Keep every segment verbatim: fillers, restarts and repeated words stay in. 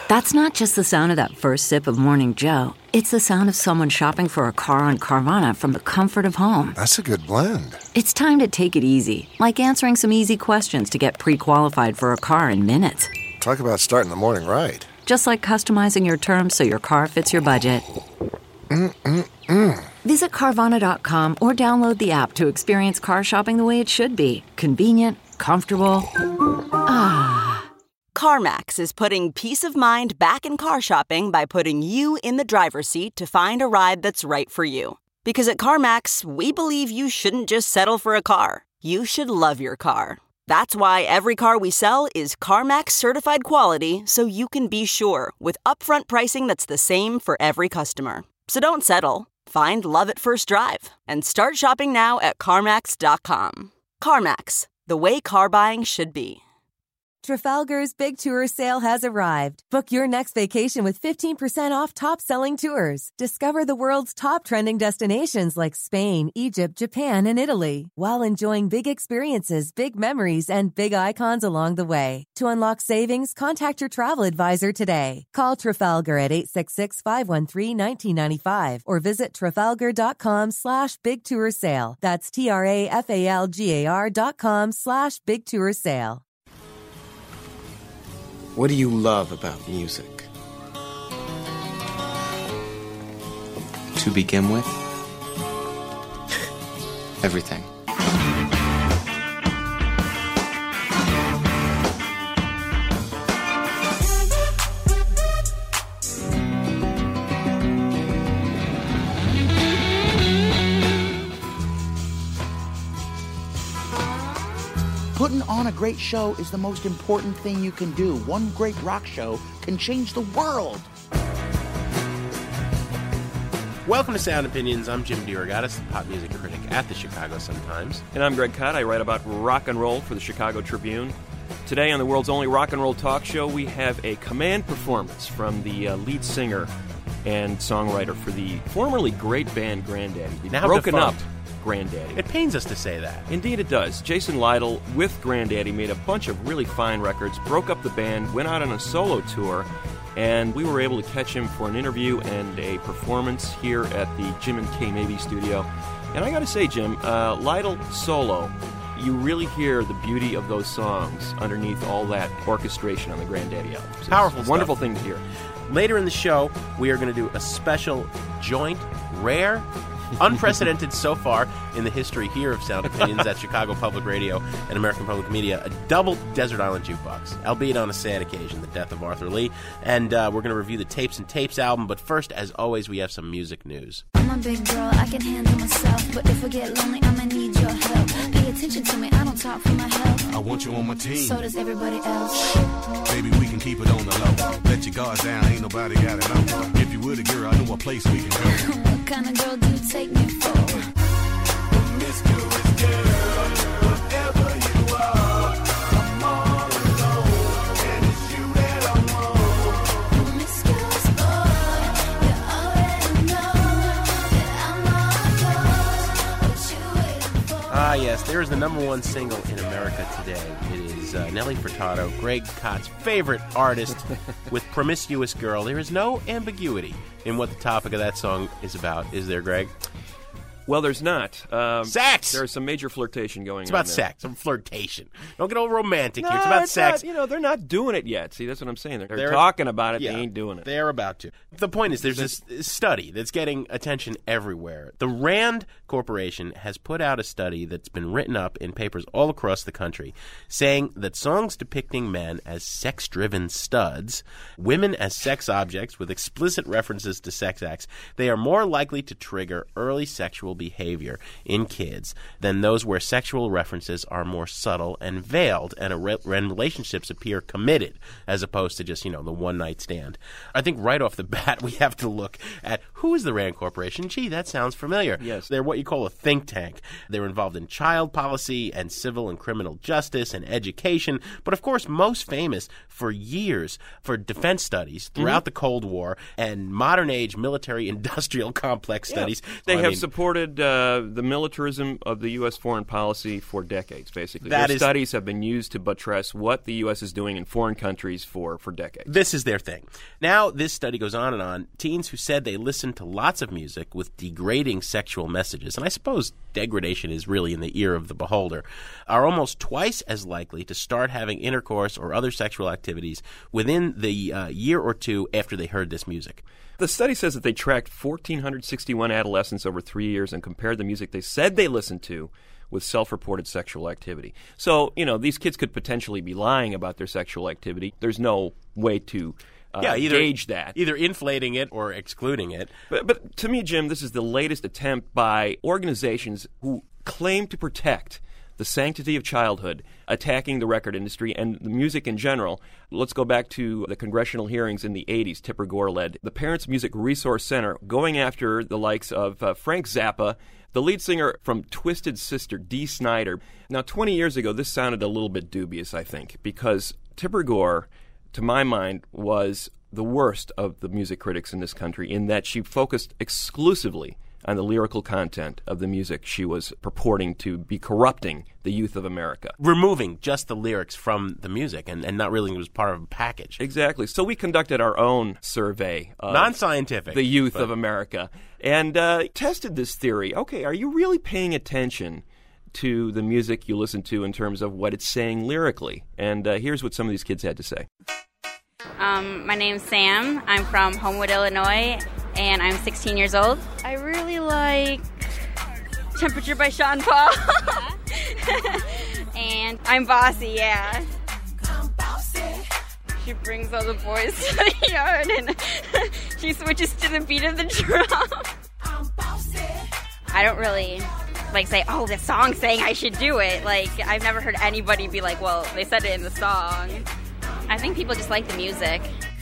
That's not just the sound of that first sip of Morning Joe. It's the sound of someone shopping for a car on Carvana from the comfort of home. That's a good blend. It's time to take it easy, like answering some easy questions to get pre-qualified for a car in minutes. Talk about starting the morning right. Just like customizing your terms so your car fits your budget. Mm-mm-mm. Visit Carvana dot com or download the app to experience car shopping the way it should be. Convenient, comfortable. Ah. CarMax is putting peace of mind back in car shopping by putting you in the driver's seat to find a ride that's right for you. Because at CarMax, we believe you shouldn't just settle for a car. You should love your car. That's why every car we sell is CarMax certified quality, so you can be sure with upfront pricing that's the same for every customer. So don't settle. Find love at first drive and start shopping now at CarMax dot com. CarMax, the way car buying should be. Trafalgar's Big Tour Sale has arrived. Book your next vacation with fifteen percent off top-selling tours. Discover the world's top trending destinations like Spain, Egypt, Japan, and Italy, while enjoying big experiences, big memories, and big icons along the way. To unlock savings, contact your travel advisor today. Call Trafalgar at eight six six, five one three, one nine nine five or visit trafalgar.com slash big tour sale. That's T-R-A-F-A-L-G-A-R dot com slash big tour sale. What do you love about music? To begin with, everything. Putting on a great show is the most important thing you can do. One great rock show can change the world. Welcome to Sound Opinions. I'm Jim DeRogatis, pop music critic at the Chicago Sun-Times. And I'm Greg Kot. I write about rock and roll for the Chicago Tribune. Today on the world's only rock and roll talk show, we have a command performance from the uh, lead singer and songwriter for the formerly great band Grandaddy. The Now broken defunct. up Grandaddy. It pains us to say that. Indeed it does. Jason Lytle, with Grandaddy, made a bunch of really fine records, broke up the band, went out on a solo tour, and we were able to catch him for an interview and a performance here at the Jim and Kay Mabie studio. And I gotta say, Jim, uh, Lytle solo, you really hear the beauty of those songs underneath all that orchestration on the Grandaddy album. So Powerful it's a wonderful stuff. thing to hear. Later in the show, we are going to do a special joint, rare, unprecedented so far in the history here of Sound Opinions at Chicago Public Radio and American Public Media, a double Desert Island Jukebox, albeit on a sad occasion, the death of Arthur Lee. And uh, we're going to review the Tapes and Tapes album, but first, as always, we have some music news. I'm a big girl, I can handle myself, but if I get lonely, I'ma need your help. Pay attention to me, I don't talk for my health. I want you on my team. So does everybody else. Baby, we can keep it on the low. Let your guards down, ain't nobody got it know. If you were the girl, I know a place we can go. What kind of girl do you take me for? Promiscuous girl, whatever you are, I'm all alone, and it's you that I want. Promiscuous boy, you already know that I'm all yours. What you waiting for? Ah, yes, there is the number one single in America today. It is uh, Nelly Furtado, Greg Kot's favorite artist, with Promiscuous Girl. There is no ambiguity in what the topic of that song is about, is there, Greg? Well, there's not. Um, Sex! There's some major flirtation going It's on about there. sex, some flirtation. Don't get all romantic No, here. It's about sex. not- you know, they're not doing it yet. See, that's what I'm saying. They're, They're- talking about it. Yeah, They ain't doing it. They're about to. The point is, there's this study that's getting attention everywhere. The RAND Corporation has put out a study that's been written up in papers all across the country, saying that songs depicting men as sex-driven studs, women as sex objects with explicit references to sex acts, they are more likely to trigger early sexual behavior in kids than those where sexual references are more subtle and veiled and, a re- and relationships appear committed as opposed to just, you know, the one-night stand. I think right off the bat we have to look at who is the RAND Corporation. Gee, that sounds familiar. Yes. They're what you call a think tank. They're involved in child policy and civil and criminal justice and education, but of course most famous for years for defense studies throughout Mhm. the Cold War and modern-age military-industrial complex Yeah. studies. They I have mean, supported supported uh, the militarism of the U S foreign policy for decades, basically. That Their is- studies have been used to buttress what the U S is doing in foreign countries for, for decades. This is their thing. Now, this study goes on and on. Teens who said they listened to lots of music with degrading sexual messages, and I suppose degradation is really in the ear of the beholder, are almost twice as likely to start having intercourse or other sexual activities within the uh, year or two after they heard this music. The study says that they tracked one thousand four hundred sixty-one adolescents over three years and compared the music they said they listened to with self-reported sexual activity. So, you know, these kids could potentially be lying about their sexual activity. There's no way to uh, yeah, either, gauge that. Either inflating it or excluding it. But, but to me, Jim, this is the latest attempt by organizations who claim to protect the sanctity of childhood, attacking the record industry and the music in general. Let's go back to the congressional hearings in the eighties, Tipper Gore led. The Parents Music Resource Center going after the likes of uh, Frank Zappa, the lead singer from Twisted Sister, Dee Snider. Now, twenty years ago, this sounded a little bit dubious, I think, because Tipper Gore, to my mind, was the worst of the music critics in this country in that she focused exclusively on the lyrical content of the music she was purporting to be corrupting the youth of America. Removing just the lyrics from the music and, and not really it was part of a package. Exactly. So we conducted our own survey of non-scientific, the youth but... of America and uh, tested this theory. Okay, are you really paying attention to the music you listen to in terms of what it's saying lyrically? And uh, here's what some of these kids had to say. Um, my name's Sam. I'm from Homewood, Illinois, and I'm sixteen years old. I really like Temperature by Sean Paul. And I'm bossy, yeah. She brings all the boys to the yard and she switches to the beat of the drum. I don't really like say, oh, the song's saying I should do it. Like, I've never heard anybody be like, well, they said it in the song. I think people just like the music.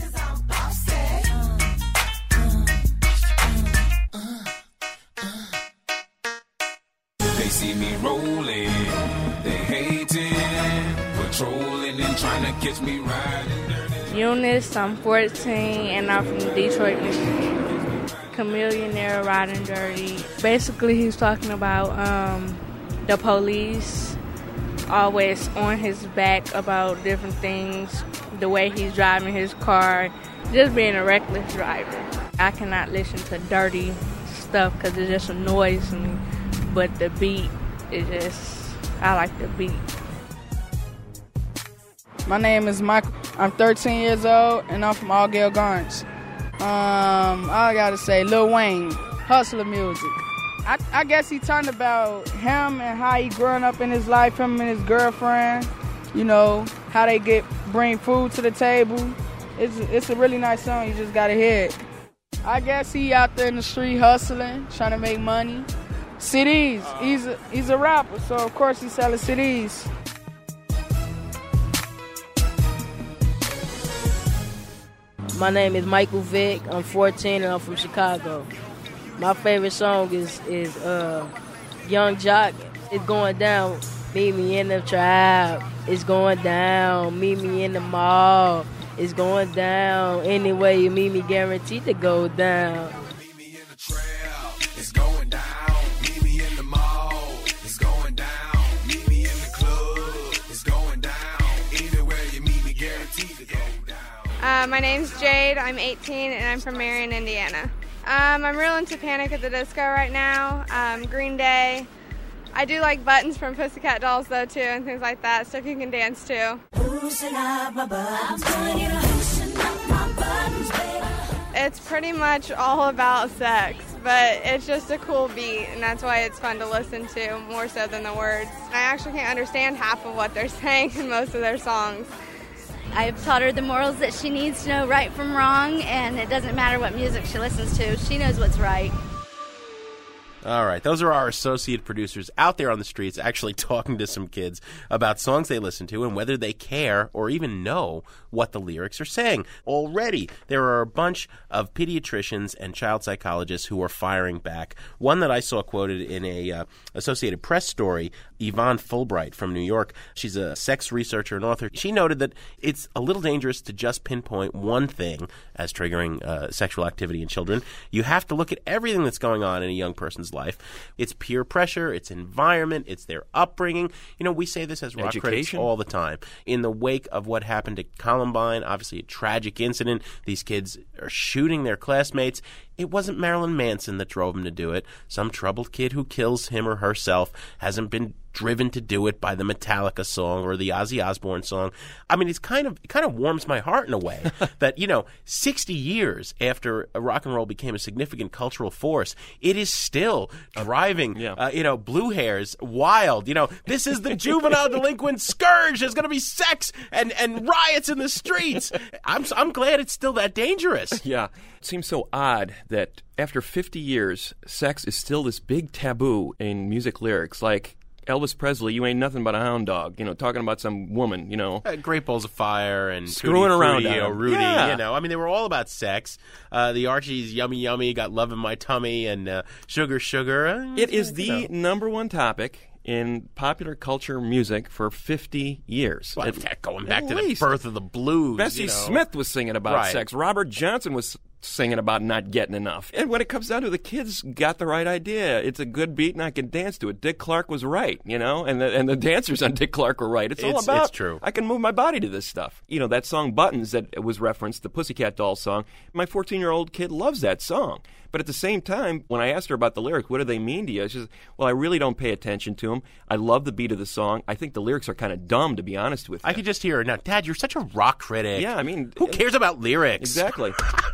They see me rolling, they hating, patrolling and trying to catch me riding dirty. Eunice, I'm fourteen and I'm from Detroit, Michigan. Chameleonaire riding dirty. Basically, he's talking about um, the police always on his back about different things, the way he's driving his car, just being a reckless driver. I cannot listen to dirty stuff because it just annoys me, but the beat is just, I like the beat. My name is Michael. I'm thirteen years old and I'm from Allgale Gardens. Um, I gotta say, Lil Wayne, hustler music. I, I guess he talking about him and how he growing up in his life, him and his girlfriend, you know, how they get bring food to the table. It's, it's a really nice song, you just gotta hear it. I guess he out there in the street hustling, trying to make money. C Ds, he's a, he's a rapper, so of course he's selling C Ds. My name is Michael Vick. I'm fourteen and I'm from Chicago. My favorite song is is uh, Young Jock. It's going down. Meet me in the trap. It's going down. Meet me in the mall. It's going down. Anyway you meet me, guaranteed to go down. Meet me in the trap. It's going down. Meet me in the mall. It's going down. Meet me in the club. It's going down. Anywhere you meet me, guaranteed to go down. Uh, my name's Jade. I'm eighteen and I'm from Marion, Indiana. Um, I'm real into Panic at the Disco right now. Um, Green Day. I do like Buttons from Pussycat Dolls though too, and things like that. Stuff you can dance to. It's pretty much all about sex, but it's just a cool beat, and that's why it's fun to listen to more so than the words. I actually can't understand half of what they're saying in most of their songs. I've taught her the morals that she needs to know right from wrong, and it doesn't matter what music she listens to. She knows what's right. All right, those are our associate producers out there on the streets actually talking to some kids about songs they listen to and whether they care or even know what the lyrics are saying. Already, there are a bunch of pediatricians and child psychologists who are firing back. One that I saw quoted in a uh, Associated Press story, Yvonne Fulbright from New York. She's a sex researcher and author. She noted that it's a little dangerous to just pinpoint one thing as triggering uh, sexual activity in children. You have to look at everything that's going on in a young person's life. It's peer pressure, it's environment, it's their upbringing. You know, we say this as rock critics Education. all the time. In the wake of what happened to Columbine, obviously a tragic incident, these kids are shooting their classmates. It wasn't Marilyn Manson that drove him to do it. Some troubled kid who kills him or herself hasn't been driven to do it by the Metallica song or the Ozzy Osbourne song. I mean, it's kind of it kind of warms my heart in a way that, you know, sixty years after rock and roll became a significant cultural force, it is still driving, yeah. uh, you know, blue hairs wild. You know, this is the juvenile delinquent scourge. There's going to be sex and, and riots in the streets. I'm I'm glad it's still that dangerous. Yeah. It seems so odd that after fifty years, sex is still this big taboo in music lyrics. Like Elvis Presley, you ain't nothing but a hound dog, you know, talking about some woman, you know. Uh, Great Balls of Fire and Screwing Tutti around Frutti on or 'em. Rudy, Yeah. you know. I mean, they were all about sex. Uh, the Archies, Yummy Yummy, Got Love in My Tummy, and uh, Sugar Sugar. Uh, It is the you know. number one topic in popular culture music for fifty years. Well, At- going back at to least. the birth of the blues. Bessie you know. Smith was singing about Right. sex. Robert Johnson was singing about not getting enough. And when it comes down to it, the kids got the right idea. It's a good beat and I can dance to it. Dick Clark was right, you know, and the, and the dancers on Dick Clark were right. It's, all It's- about, it's true. I can move my body to this stuff. You know, that song Buttons that was referenced, the Pussycat Dolls song, my fourteen-year-old kid loves that song. But at the same time, when I asked her about the lyrics, what do they mean to you? She says, well, I really don't pay attention to them. I love the beat of the song. I think the lyrics are kind of dumb, to be honest with you. I could just hear her. Now, Dad, you're such a rock critic. Yeah, I mean... Who cares about lyrics? Exactly.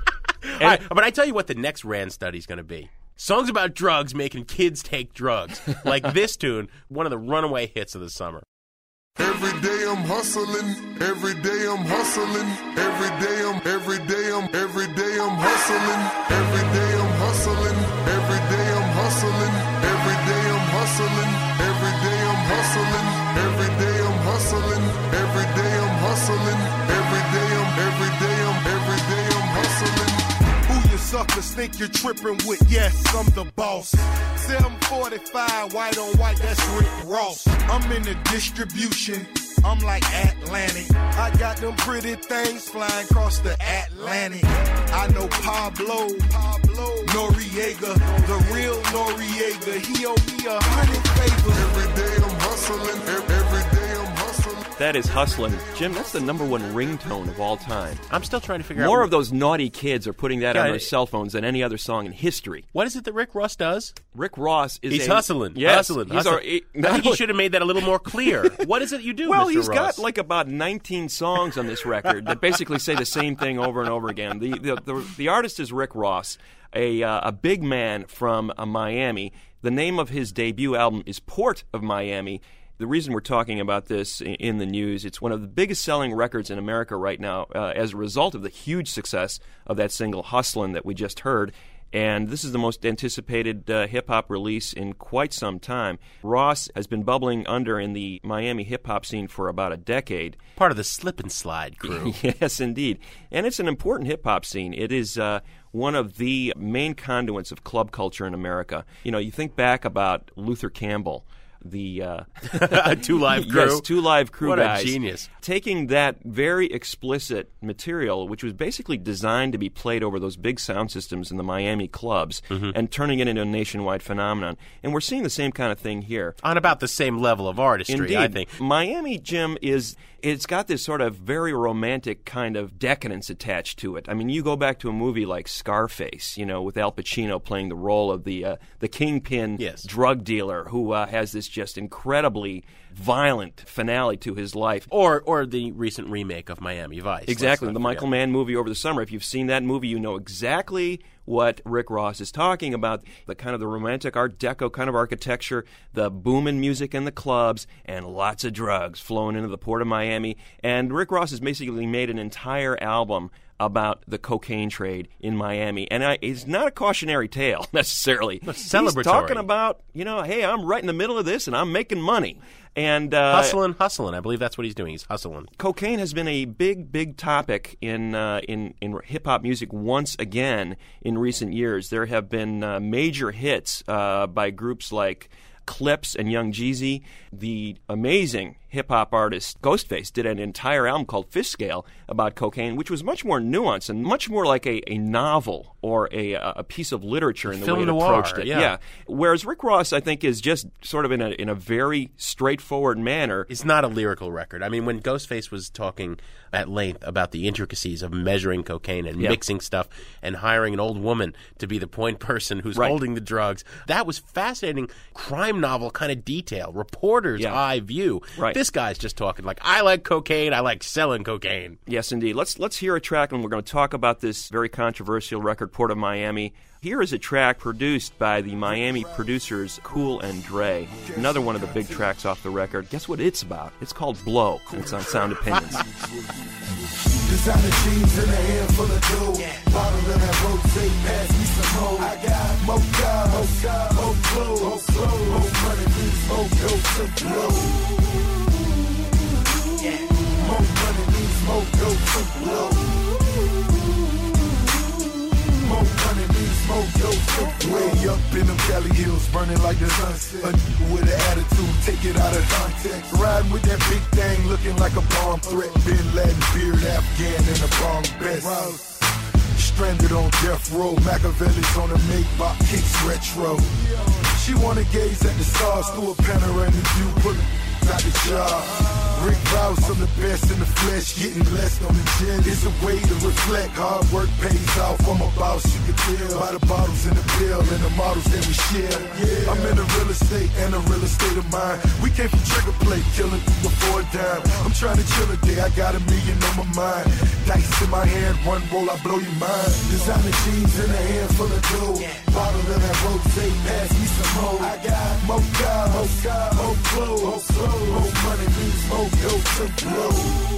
All right, but I tell you what the next Rand study is going to be. Songs about drugs making kids take drugs. Like this tune, one of the runaway hits of the summer. Every day I'm hustling, every day I'm hustling, every day I'm, every day I'm, every day I'm hustling, every day I'm hustling, every day I'm hustling, every day I'm hustling, every day I'm hustling, every day I'm hustling, every day I'm hustling, every day I'm, every day I'm, every day I'm hustling. Who you suckers think you're tripping with? Yes, I'm the boss. seven forty-five, white on white, that's Rick Ross. I'm in the distribution, I'm like Atlantic. I got them pretty things flying across the Atlantic. I know Pablo, Pablo Noriega, the real Noriega. He owe me a hundred favors. Every day I'm hustling, every, every day I'm hustling. That is Hustlin'. Jim, that's the number one ringtone of all time. I'm still trying to figure More out... of those naughty kids are putting that Yeah, on their it- cell phones than any other song in history. What is it that Rick Ross does? Rick Ross is He's a... hustling. Yes, hustling. he's hustling. our- he- I think he should have made that a little more clear. What is it you do, Well, Mister he's Ross? got like about nineteen songs on this record that basically say the same thing over and over again. The the, the, the artist is Rick Ross, a, uh, a big man from uh, Miami. The name of his debut album is Port of Miami. The reason we're talking about this in, in the news, it's one of the biggest selling records in America right now uh, as a result of the huge success of that single Hustlin' that we just heard. And this is the most anticipated uh, hip-hop release in quite some time. Ross has been bubbling under in the Miami hip-hop scene for about a decade. Part of the Slip and Slide crew. Yes, indeed. And it's an important hip-hop scene. It is uh, one of the main conduits of club culture in America. You know, you think back about Luther Campbell, the uh, Two Live Crew. Yes, Two Live Crew What guys. a genius. Taking that very explicit material, which was basically designed to be played over those big sound systems in the Miami clubs, Mm-hmm. and turning it into a nationwide phenomenon. And we're seeing the same kind of thing here. On about the same level of artistry, Indeed. I think. Miami, Jim, is it's got this sort of very romantic kind of decadence attached to it. I mean, you go back to a movie like Scarface, you know, with Al Pacino playing the role of the uh, the kingpin Yes. drug dealer who uh, has this just incredibly violent finale to his life. Or or the recent remake of Miami Vice. Exactly, Let's the not Michael forget. Mann movie over the summer. If you've seen that movie, you know exactly what Rick Ross is talking about. The kind of the romantic Art Deco kind of architecture, the booming music in the clubs, and lots of drugs flowing into the port of Miami. And Rick Ross has basically made an entire album about the cocaine trade in Miami. And I, it's not a cautionary tale, necessarily. It's He's celebratory. talking about, you know, hey, I'm right in the middle of this, and I'm making money. And uh, Hustling, hustling. I believe that's what he's doing. He's hustling. cocaine has been a big, big topic in uh, in in hip hop music once again in recent years. There have been uh, major hits uh, by groups like Clips and Young Jeezy. The amazing hip-hop artist Ghostface did an entire album called Fish Scale about cocaine, which was much more nuanced and much more like a, a novel or a a piece of literature in the Film way it noir, approached it. yeah. yeah. Whereas Rick Ross, I think, is just sort of in a in a very straightforward manner. It's not a lyrical record. I mean, when Ghostface was talking at length about the intricacies of measuring cocaine and Yeah. mixing stuff and hiring an old woman to be the point person who's Right. holding the drugs, that was fascinating crime novel kind of detail, reporter's Yeah. eye view. Right. This guy's just talking like, I like cocaine, I like selling cocaine. Yes, indeed. Let's let's hear a track, and we're going to talk about this very controversial record, Port of Miami. Here is a track produced by the Miami producers Cool and Dre. Another one of the big tracks off the record. Guess what it's about? It's called Blow, and it's on Sound Opinions. Designer jeans in a handful of dough. Bottle of that rosé, pass me some more. I got more cars, more cars, more clothes, more clothes, more money, means more dope to blow. More money means more dope to blow. More money means more dope to blow. Way up in them Cali hills, burning like the sunset. A nigga with an attitude, take it out of context. Riding with that big thing, looking like a bomb threat. Bin Laden, beard, Afghan, and a bomb best. Stranded on death row, Machiavelli's on a Maybach, kicks retro. She wanna gaze at the stars through a panoramic view, pulling out the job. Rick Rouse, I'm the best in the flesh, getting blessed on the jet. It's a way to reflect, hard work pays off. I'm a boss, you can tell by the bottles in the pill and the models that we share. Yeah. I'm in the real estate and the real estate of mind. We came from trigger play, killing before a dime. I'm trying to chill a day, I got a million on my mind. Dice in my hand, one roll, I blow your mind. Designer jeans in a handful of dough. Bottle of that rosé, pass me some more. I got more cars, more cars, more clothes, more clothes, more money means more dope to blow.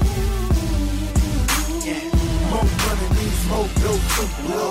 More money means more dope to blow.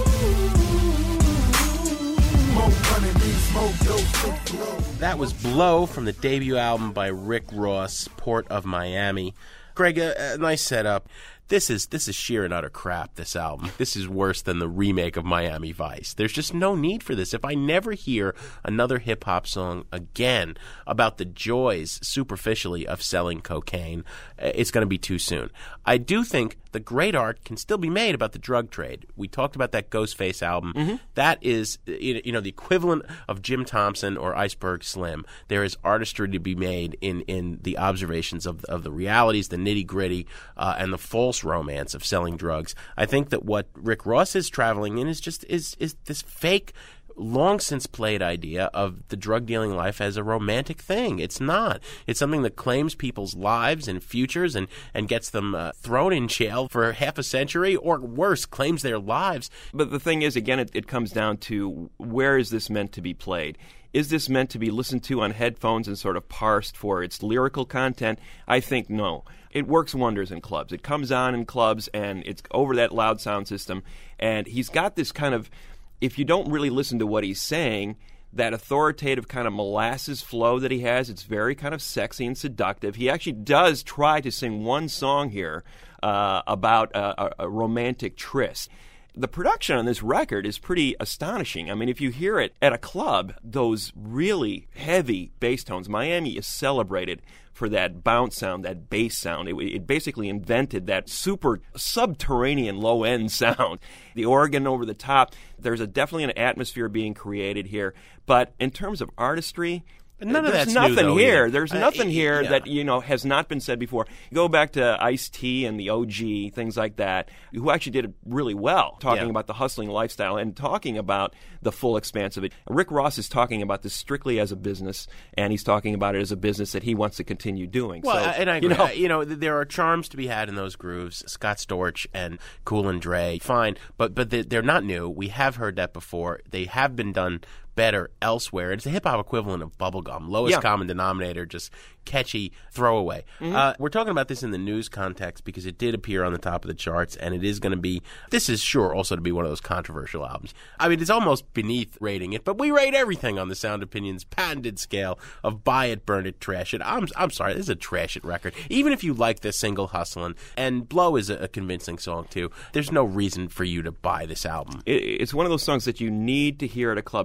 More money means more dope to blow. That was Blow from the debut album by Rick Ross, Port of Miami. Greg, a, a nice setup. This is this is sheer and utter crap, this album. This is worse than the remake of Miami Vice. There's just no need for this. If I never hear another hip-hop song again about the joys, superficially, of selling cocaine, it's going to be too soon. I do think the great art can still be made about the drug trade. We talked about that Ghostface album. Mm-hmm. That is, you know, the equivalent of Jim Thompson or Iceberg Slim. There is artistry to be made in, in the observations of, of the realities, the nitty-gritty, uh, and the false romance of selling drugs. I think that what Rick Ross is traveling in is just is is this fake, long since played idea of the drug dealing life as a romantic thing. It's not. It's something that claims people's lives and futures and, and gets them uh, thrown in jail for half a century, or worse, claims their lives. But the thing is, again, it, it comes down to where is this meant to be played? Is this meant to be listened to on headphones and sort of parsed for its lyrical content? I think no. It works wonders in clubs. It comes on in clubs, and it's over that loud sound system. And he's got this kind of, if you don't really listen to what he's saying, that authoritative kind of molasses flow that he has, it's very kind of sexy and seductive. He actually does try to sing one song here uh, about a, a romantic tryst. The production on this record is pretty astonishing. I mean, if you hear it at a club, those really heavy bass tones, Miami is celebrated for that bounce sound, that bass sound. It, it basically invented that super subterranean low-end sound. The organ over the top, there's a, definitely an atmosphere being created here. But in terms of artistry, But none of there's that's nothing new, though, here. either. There's Uh, nothing here yeah. that, you know, has not been said before. Go back to Ice-T and the O G, things like that, who actually did it really well, talking Yeah. about the hustling lifestyle and talking about the full expanse of it. Rick Ross is talking about this strictly as a business, and he's talking about it as a business that he wants to continue doing. Well, so, and I agree. you know, Uh, you know, th- there are charms to be had in those grooves. Scott Storch and Cool and Dre, fine, but but they- they're not new. We have heard that before. They have been done better elsewhere. It's the hip-hop equivalent of bubblegum. Lowest Yeah. common denominator, just catchy throwaway. Mhm. Uh, we're talking about this in the news context because it did appear on the top of the charts, and it is going to be, this is sure also to be one of those controversial albums. I mean, it's almost beneath rating it, but we rate everything on the Sound Opinions patented scale of buy it, burn it, trash it. I'm I'm sorry, this is a trash it record. Even if you like the single Hustlin', and Blow is a, a convincing song too, there's no reason for you to buy this album. it, it's one of those songs that you need to hear at a club. So go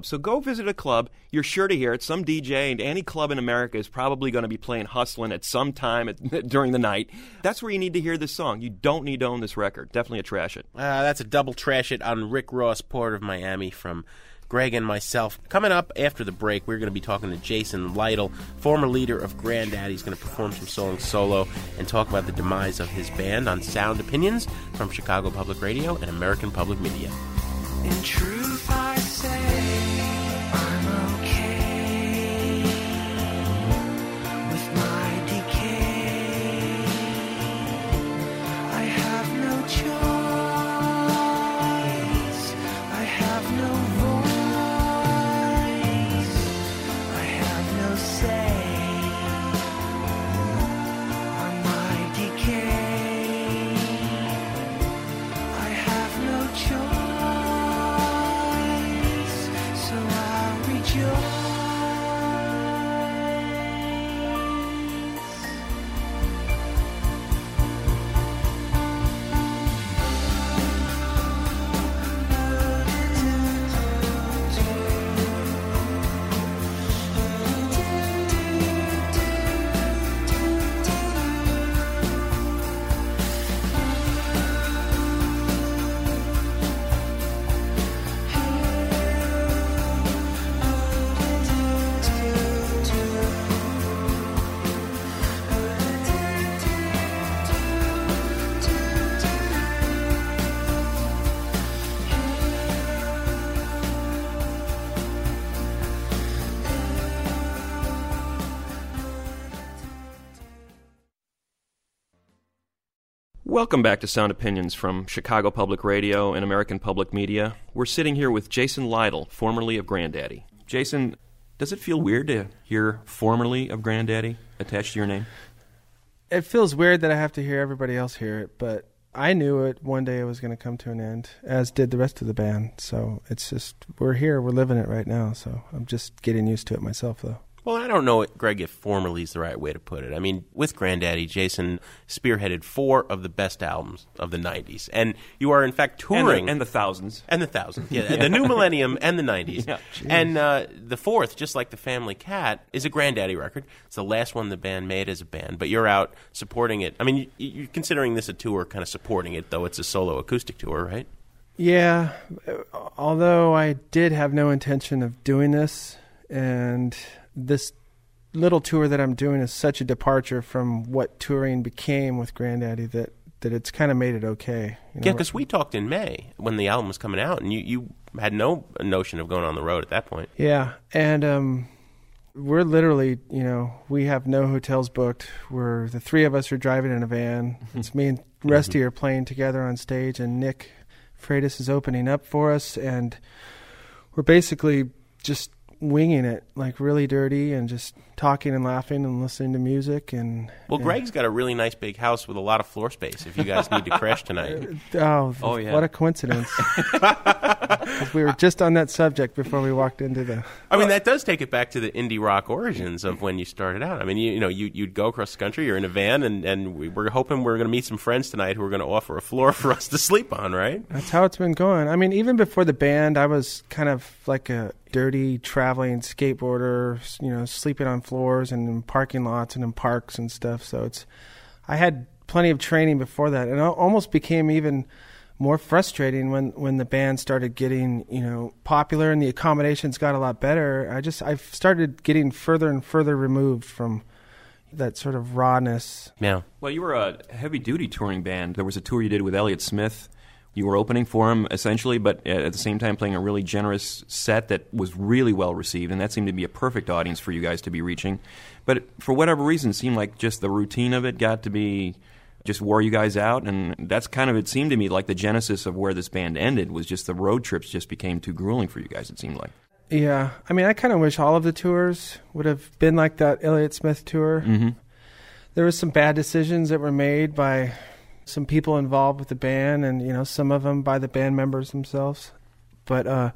visit a club, you're sure to hear it. Some D J and any club in America is probably going to be playing Hustlin' at some time at, during the night. That's where you need to hear this song. You don't need to own this record. Definitely a trash it. Uh, that's a double trash it on Rick Ross, Port of Miami, from Greg and myself. Coming up after the break, we're going to be talking to Jason Lytle, former leader of Grandaddy. He's going to perform some songs solo and talk about the demise of his band on Sound Opinions from Chicago Public Radio and American Public Media. In truth, I say I'm okay with my decay. I have no choice. I have no voice. I have no say on my decay. I have no choice. Welcome back to Sound Opinions from Chicago Public Radio and American Public Media. We're sitting here with Jason Lytle, formerly of Grandaddy. Jason, does it feel weird to hear formerly of Grandaddy attached to your name? It feels weird that I have to hear everybody else hear it, but I knew it one day it was going to come to an end, as did the rest of the band. So it's just, we're here, we're living it right now, so I'm just getting used to it myself, though. Well, I don't know, Greg, if formerly is the right way to put it. I mean, with Grandaddy, Jason spearheaded four of the best albums of the nineties. And you are, in fact, touring. And the, and the thousands. And the thousands, yeah. The new millennium and the nineties. Yeah, and uh, the fourth, just like The Family Cat, is a Grandaddy record. It's the last one the band made as a band, but you're out supporting it. I mean, you, you're considering this a tour, kind of supporting it, though it's a solo acoustic tour, right? Yeah, although I did have no intention of doing this, and this little tour that I'm doing is such a departure from what touring became with Grandaddy that, that it's kind of made it okay. You know? Yeah, because we talked in May when the album was coming out, and you, you had no notion of going on the road at that point. Yeah, and um, we're literally, you know, we have no hotels booked. We're the three of us are driving in a van. It's me and Rusty are playing together on stage, and Nick Freitas is opening up for us, and we're basically just winging it, like really dirty, and just talking and laughing and listening to music. And well, and Greg's got a really nice big house with a lot of floor space if you guys need to crash tonight. Oh, oh yeah. What a coincidence. We were just on that subject before we walked into the... I mean, that does take it back to the indie rock origins of when you started out. I mean, you, you know, you, you'd go across the country, you're in a van, and, and we we're hoping we're going to meet some friends tonight who are going to offer a floor for us to sleep on, right? That's how it's been going. I mean, even before the band, I was kind of like a dirty traveling skateboarder, you know, sleeping on floors and in parking lots and in parks and stuff. So it's, I had plenty of training before that, and it almost became even more frustrating when, when the band started getting, you know, popular and the accommodations got a lot better. I just, I've started getting further and further removed from that sort of rawness. Yeah. Well, you were a heavy-duty touring band. There was a tour you did with Elliott Smith. You were opening for him, essentially, but at the same time playing a really generous set that was really well received, and that seemed to be a perfect audience for you guys to be reaching. But for whatever reason, it seemed like just the routine of it got to be, just wore you guys out, and that's kind of, it seemed to me like the genesis of where this band ended was just the road trips just became too grueling for you guys, it seemed like. Yeah. I mean, I kind of wish all of the tours would have been like that Elliott Smith tour. Mm-hmm. There was some bad decisions that were made by some people involved with the band, and you know, some of them by the band members themselves. But uh,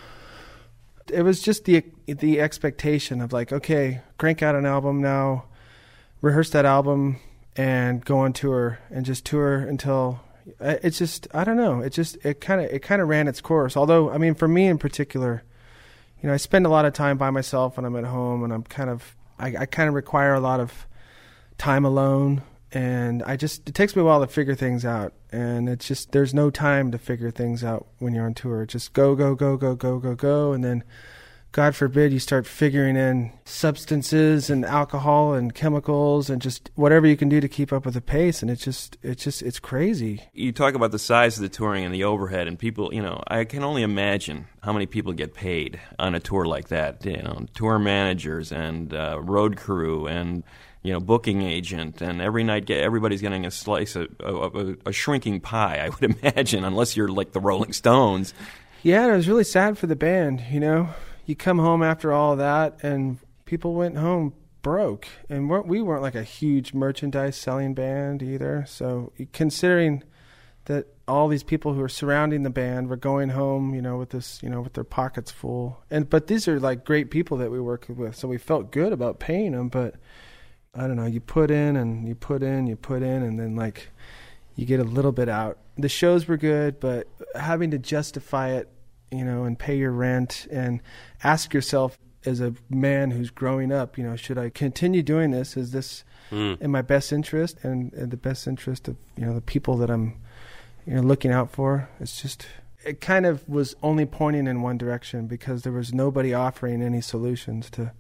it was just the the expectation of like, okay, crank out an album now, rehearse that album, and go on tour, and just tour until it's just, I don't know, it just it kind of it kind of ran its course. Although, I mean, for me in particular, you know, I spend a lot of time by myself when I'm at home, and I'm kind of, I, I kind of require a lot of time alone, and I just, it takes me a while to figure things out, and it's just, there's no time to figure things out when you're on tour. Just go, go, go, go, go, go, go, and then, God forbid, you start figuring in substances and alcohol and chemicals and just whatever you can do to keep up with the pace, and it's just, it's just, it's crazy. You talk about the size of the touring and the overhead, and people, you know, I can only imagine how many people get paid on a tour like that. You know, tour managers and uh, road crew and, you know, booking agent, and every night get, everybody's getting a slice of a, a, a shrinking pie, I would imagine, unless you're like the Rolling Stones. Yeah, it was really sad for the band, you know. You come home after all of that, and people went home broke. And we're, we weren't like a huge merchandise selling band either. So considering that all these people who were surrounding the band were going home, you know, with this, you know, with their pockets full. And but these are like great people that we work with, so we felt good about paying them. But I don't know, you put in and you put in, you put in, and then like you get a little bit out. The shows were good, but having to justify it, you know, and pay your rent and ask yourself as a man who's growing up, you know, should I continue doing this? Is this mm. in my best interest and, and the best interest of, you know, the people that I'm, you know, looking out for? It's just, it kind of was only pointing in one direction because there was nobody offering any solutions to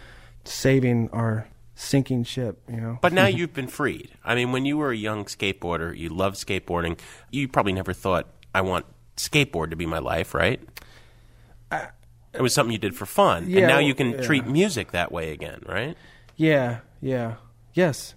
saving our sinking ship, you know. But now you've been freed. I mean, when you were a young skateboarder, you loved skateboarding, you probably never thought, I want skateboard to be my life, right? Uh, it was something you did for fun, yeah, and now you can yeah. treat music that way again, right? Yeah, yeah, yes.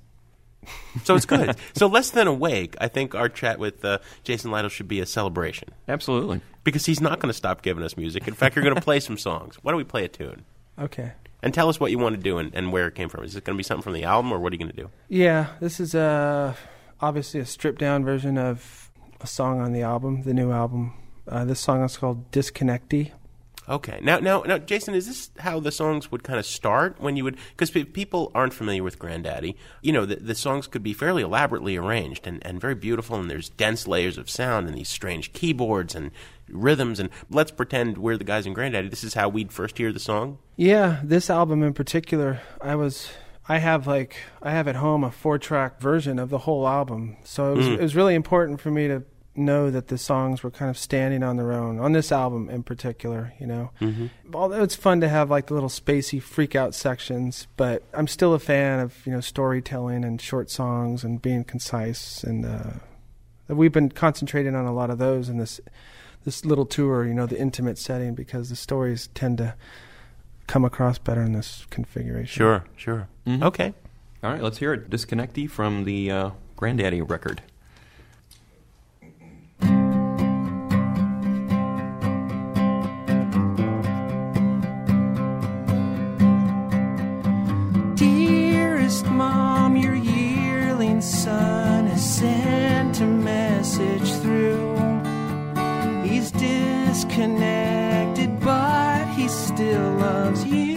So it's good. So Less Than Awake, I think our chat with uh, Jason Lytle should be a celebration. Absolutely. Because he's not going to stop giving us music. In fact, you're going to play some songs. Why don't we play a tune? Okay. And tell us what you want to do and, and where it came from. Is it going to be something from the album, or what are you going to do? Yeah, this is uh, obviously a stripped-down version of a song on the album, the new album. Uh, this song is called Disconnectee. Okay. Now, now, now, Jason, is this how the songs would kind of start when you would – because people aren't familiar with Grandaddy. You know, the, the songs could be fairly elaborately arranged and, and very beautiful, and there's dense layers of sound and these strange keyboards and rhythms. And let's pretend we're the guys in Grandaddy. This is how we'd first hear the song? Yeah, this album in particular, I was – I have like – I have at home a four-track version of the whole album. So it was, mm. it was really important for me to – know that the songs were kind of standing on their own on this album in particular, you know. Mm-hmm. Although it's fun to have like the little spacey freak out sections, but I'm still a fan of, you know, storytelling and short songs and being concise, and uh, we've been concentrating on a lot of those in this this little tour, you know, the intimate setting, because the stories tend to come across better in this configuration. Sure, sure. Mm-hmm. Okay. All right, let's hear it. Disconnectee from the uh, Grandaddy record. Mom, your yearling son has sent a message through. He's disconnected, but he still loves you.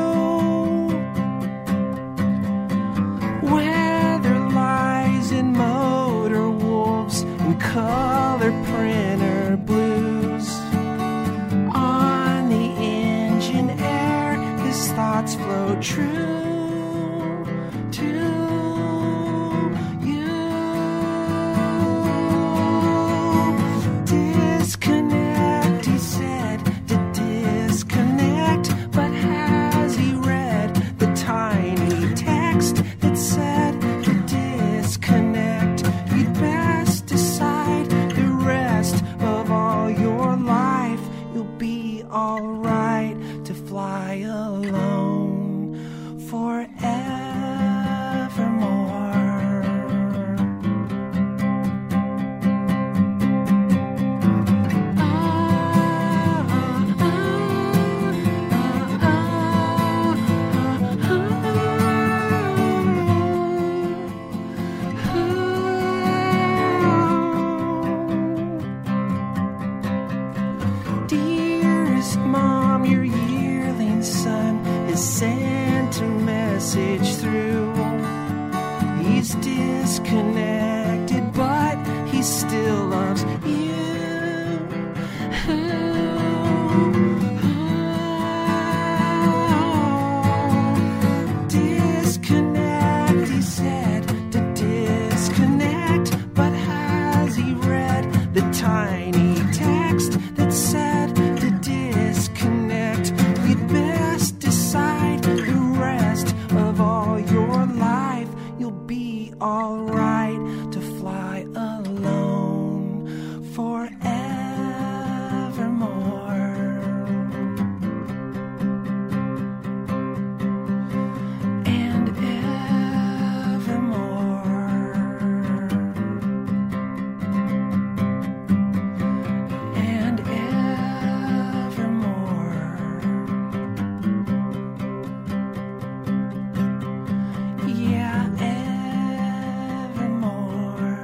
Weather lies in motor wolves and color printer blues. On the engine air, his thoughts flow true. tiny text that said to disconnect. You'd best decide the rest of all your life. You'll be alright to fly alone forevermore. And evermore. And evermore. Yeah, evermore.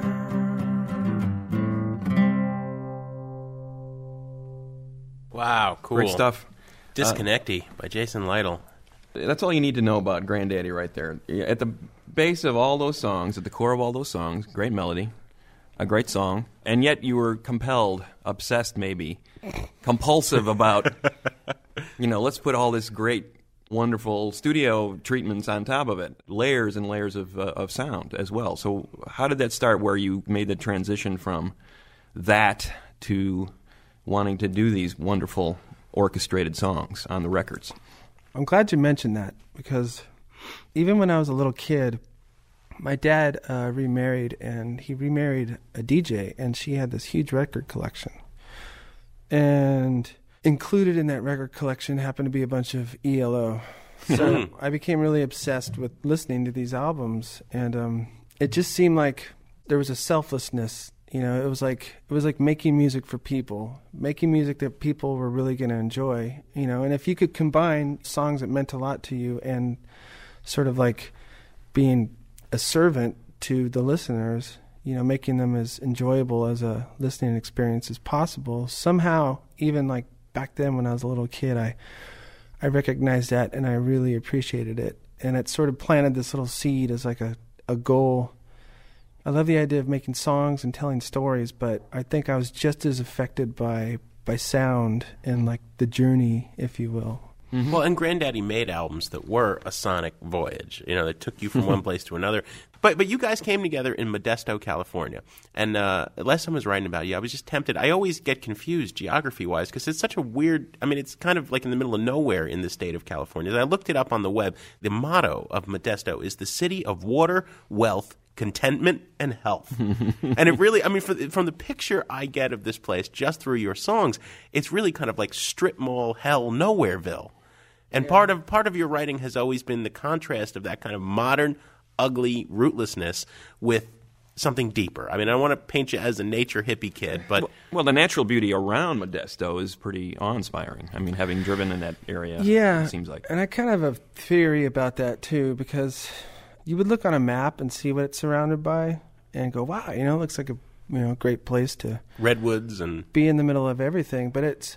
Wow, cool. Great stuff. Disconnecty by Jason Lytle. That's all you need to know about Granddaddy right there. At the base of all those songs, at the core of all those songs, great melody, a great song, and yet you were compelled, obsessed maybe, compulsive about, you know, let's put all this great, wonderful studio treatments on top of it, layers and layers of, uh, of sound as well. So how did that start where you made the transition from that to wanting to do these wonderful orchestrated songs on the records? I'm glad you mentioned that, because even when I was a little kid, my dad uh, remarried, and he remarried a D J, and she had this huge record collection. And included in that record collection happened to be a bunch of E L O. So I became really obsessed with listening to these albums, and um, it just seemed like there was a selflessness. You know, it was like it was like making music for people, making music that people were really going to enjoy. You know, and if you could combine songs that meant a lot to you and sort of like being a servant to the listeners, you know, making them as enjoyable as a listening experience as possible. Somehow, even like back then when I was a little kid, I I recognized that and I really appreciated it, and it sort of planted this little seed as like a a goal. I love the idea of making songs and telling stories, but I think I was just as affected by by sound and like the journey, if you will. Mm-hmm. Well, and Granddaddy made albums that were a sonic voyage, you know, that took you from one place to another. But but you guys came together in Modesto, California. And uh, last time I was writing about you, I was just tempted. I always get confused geography-wise because it's such a weird, I mean, it's kind of like in the middle of nowhere in the state of California. I looked it up on the web. The motto of Modesto is the city of water, wealth, contentment, and health. And it really, I mean, for, from the picture I get of this place just through your songs, it's really kind of like strip mall hell nowhereville. And yeah. part of part of your writing has always been the contrast of that kind of modern, ugly rootlessness with something deeper. I mean, I don't want to paint you as a nature hippie kid, but... Well, well, the natural beauty around Modesto is pretty awe-inspiring. I mean, having driven in that area, yeah, it seems like. And I kind of have a theory about that, too, because you would look on a map and see what it's surrounded by and go, wow, you know, it looks like a you know great place to... Redwoods and... Be in the middle of everything, but it's...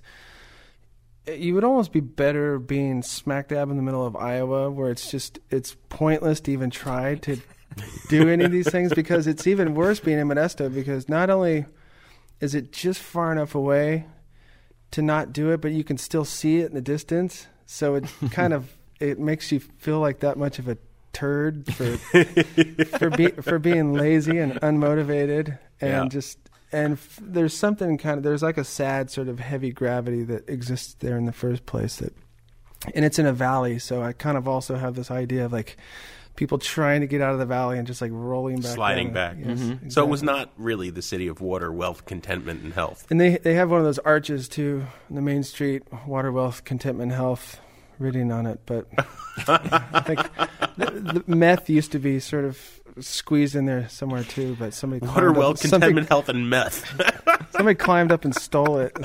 You would almost be better being smack dab in the middle of Iowa, where it's just, it's pointless to even try to do any of these things, because it's even worse being in Modesto, because not only is it just far enough away to not do it, but you can still see it in the distance. So it kind of, it makes you feel like that much of a turd for for, be, for being lazy and unmotivated and Yeah. just... And f- there's something kind of, there's like a sad sort of heavy gravity that exists there in the first place. That, and it's in a valley, so I kind of also have this idea of like people trying to get out of the valley and just like rolling back. Sliding down. back. Yes, Mm-hmm. exactly. So it was not really the city of water, wealth, contentment, and health. And they they have one of those arches too, on the main street, water, wealth, contentment, health, written on it. But I think the, the meth used to be sort of squeezed in there somewhere too, but somebody Water, climbed wealth, up, somebody- contentment, health, and meth. Somebody climbed up and stole it.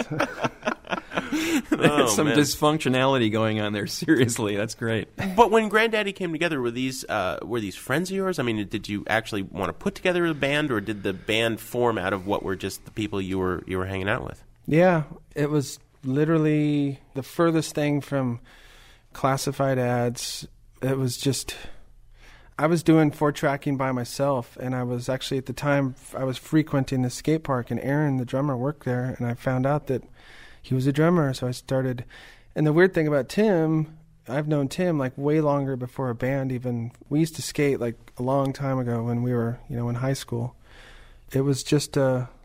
There's some man. dysfunctionality going on there. Seriously, that's great. But when Granddaddy came together, were these uh, were these friends of yours? I mean, did you actually want to put together a band, or did the band form out of what were just the people you were you were hanging out with? Yeah, it was literally the furthest thing from classified ads. It was just, I was doing four tracking by myself, and I was actually at the time, I was frequenting the skate park, and Aaron, the drummer, worked there, and I found out that he was a drummer, so I started. And the weird thing about Tim, I've known Tim like way longer before a band even. We used to skate like a long time ago when we were, you know, in high school. It was just uh,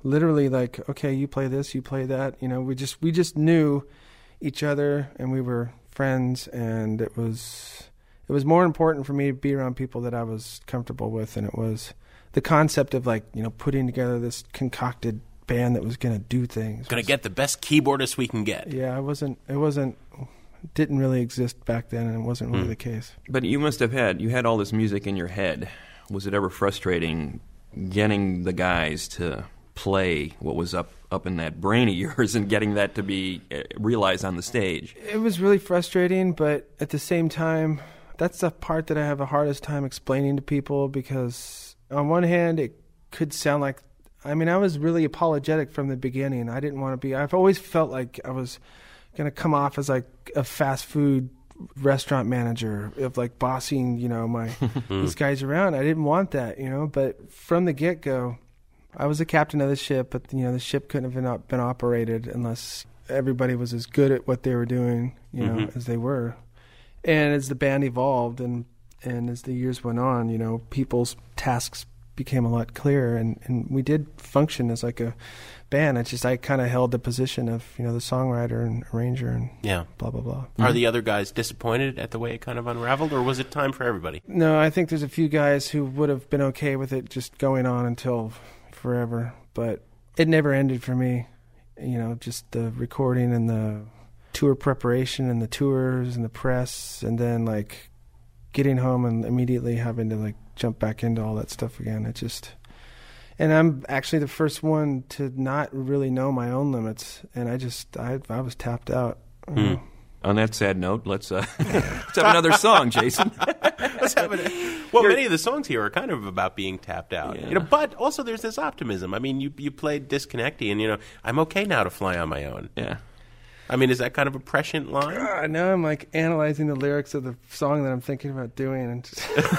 literally like, okay, you play this, you play that. You know, we just we just knew each other, and we were friends, and it was it was more important for me to be around people that I was comfortable with, and it was the concept of like, you know, putting together this concocted band that was going to do things. Going to get the best keyboardist we can get. Yeah, it wasn't it wasn't didn't really exist back then, and it wasn't really Hmm. the case. But you must have had, you had all this music in your head. Was it ever frustrating getting the guys to play what was up, up in that brain of yours and getting that to be uh, realized on the stage? It was really frustrating, but at the same time, that's the part that I have the hardest time explaining to people, because on one hand, it could sound like, I mean, I was really apologetic from the beginning. I didn't want to be, I've always felt like I was going to come off as like a fast food restaurant manager of like bossing, you know, my these guys around. I didn't want that, you know, but from the get-go, I was the captain of the ship, but, you know, the ship couldn't have been, op- been operated unless everybody was as good at what they were doing, you know, Mhm. as they were. And as the band evolved and, and as the years went on, you know, people's tasks became a lot clearer, and, and we did function as like a band. It's just I kind of held the position of, you know, the songwriter and arranger and Yeah. blah, blah, blah. Are the other guys disappointed at the way it kind of unraveled, or was it time for everybody? No, I think there's a few guys who would have been okay with it just going on until forever, but it never ended for me. You know, just the recording and the tour preparation and the tours and the press, and then like getting home and immediately having to like jump back into all that stuff again. It just, and I'm actually the first one to not really know my own limits, and I just, I, I was tapped out. Hmm. On that sad note, let's, uh, let's have another song, Jason. Let's have it. Well, many of the songs here are kind of about being tapped out, Yeah. you know. But also, there's this optimism. I mean, you you played Disconnecty, and you know, I'm okay now to fly on my own. Yeah. I mean, is that kind of a prescient line? God, now I'm like analyzing the lyrics of the song that I'm thinking about doing, and just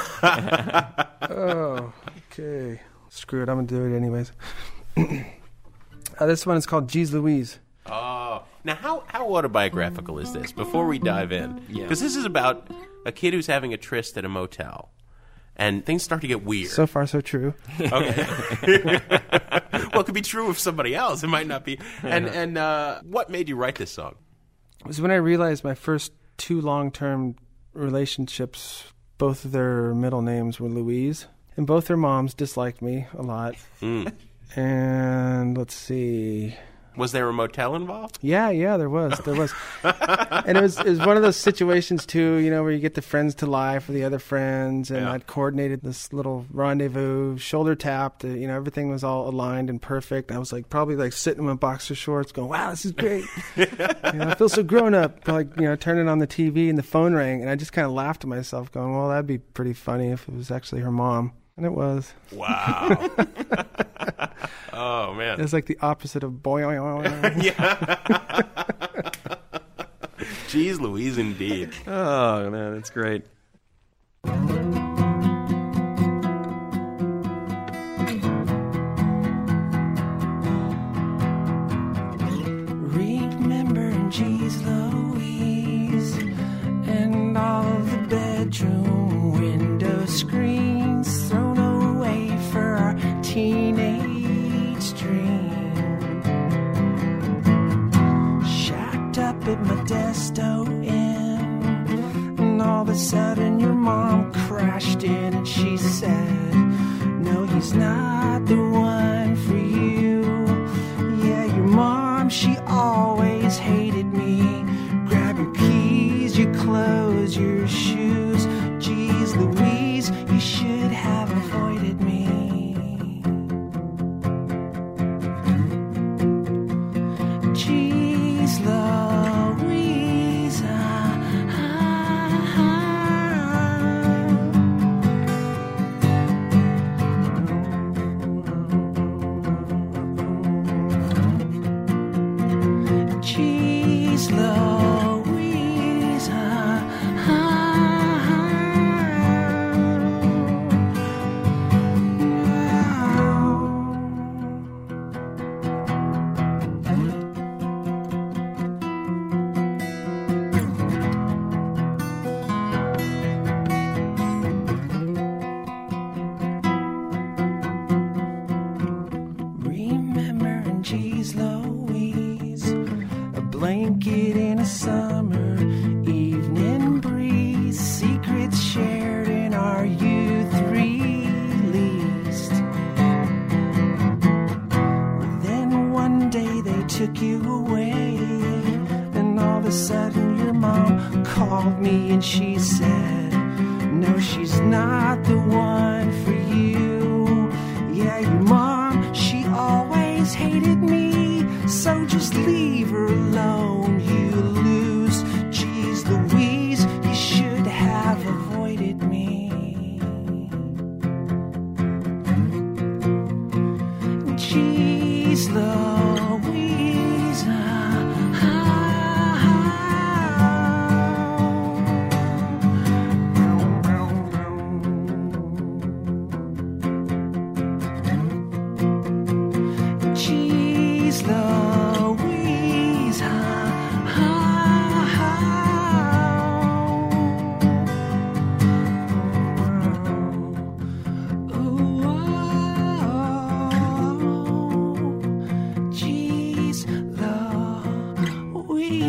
oh, okay, screw it, I'm gonna do it anyways. uh, this one is called Jeez Louise. Oh, now how how autobiographical is this? Before we dive in, Yeah. because this is about a kid who's having a tryst at a motel, and things start to get weird. So far, so true. Okay. Well, it could be true of somebody else. It might not be. And and uh, what made you write this song? It was when I realized my first two long-term relationships, both of their middle names were Louise, and both their moms disliked me a lot. Mm. And let's see. Was there a motel involved? Yeah, yeah, there was, there was, and it was it was one of those situations too, you know, where you get the friends to lie for the other friends, and Yeah. I'd coordinated this little rendezvous, shoulder tapped, uh, you know, everything was all aligned and perfect. I was like probably like sitting in my boxer shorts, going, "Wow, this is great." You know, I feel so grown up. Like, you know, turning on the T V and the phone rang, and I just kind of laughed to myself, going, "Well, that'd be pretty funny if it was actually her mom," and it was. Wow. Oh man. It was like the opposite of boy. Yeah. Jeez Louise, indeed. Oh, man, that's great. Remember Jeez Louise and all the bedroom window screens thrown away for our teenage dream. Shacked up at Modesto Inn, and all of a sudden your mom crashed in and she said, "No, he's not the one for you." Yeah, your mom, she always hated me. Grab your keys, your clothes, your shoes. Jeez Louise, you should have avoided me. Jeez Louise, ah, ah, ah. Jeez Louise. she's Louise. A blanket in a summer evening breeze. Secrets shared in our youth released. Then one day they took you away, and all of a sudden your mom called me and she said, no, she's not the one for you. Yeah, your mom, she always hated me, so just leave her alone, you lose. Geez Louise, you should have avoided me. Geez Louise, ah, ah, Geez Louise, ah, ah, ooh, oh, geez Louise.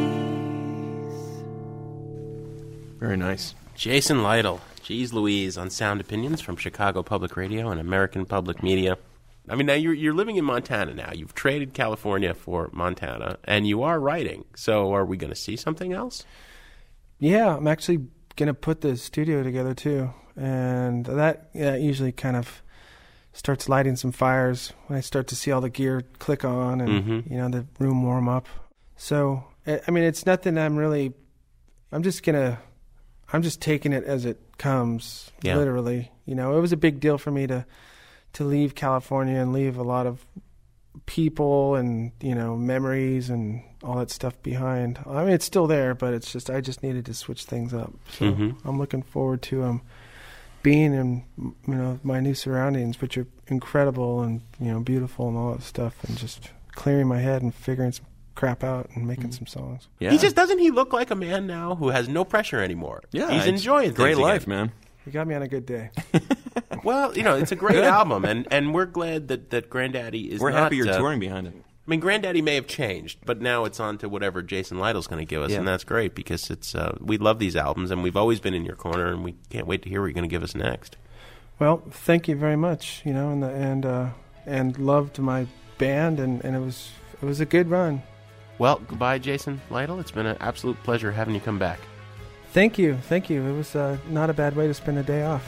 Very nice. Jason Lytle, Geez Louise, on Sound Opinions from Chicago Public Radio and American Public Media. I mean, now you're you're living in Montana now. You've traded California for Montana, and you are writing. So are we going to see something else? Yeah, I'm actually going to put the studio together, too. And that yeah, usually kind of starts lighting some fires when I start to see all the gear click on and, Mhm. you know, the room warm up. So, I I mean, it's nothing I'm really, I'm just going to, I'm just taking it as it comes, Yeah. literally. You know, it was a big deal for me to to leave California and leave a lot of people and, you know, memories and all that stuff behind. I mean, it's still there, but it's just, I just needed to switch things up. So Mhm. I'm looking forward to um, being in, you know, my new surroundings, which are incredible and, you know, beautiful and all that stuff, and just clearing my head and figuring some crap out and making some songs. He just doesn't he look like a man now who has no pressure anymore? Yeah, he's it's enjoying great things life, again. man. You got me on a good day. Well, you know, it's a great Good. album, and, and we're glad that, that Granddaddy is We're not, happy you're uh, touring behind it. I mean, Granddaddy may have changed, but now it's on to whatever Jason Lytle's going to give us, Yeah. and that's great because it's uh, we love these albums, and we've always been in your corner, and we can't wait to hear what you're going to give us next. Well, thank you very much, you know, and the, and uh, and loved my band, and, and it was it was a good run. Well, goodbye, Jason Lytle. It's been an absolute pleasure having you come back. Thank you, thank you. It was uh, not a bad way to spend a day off.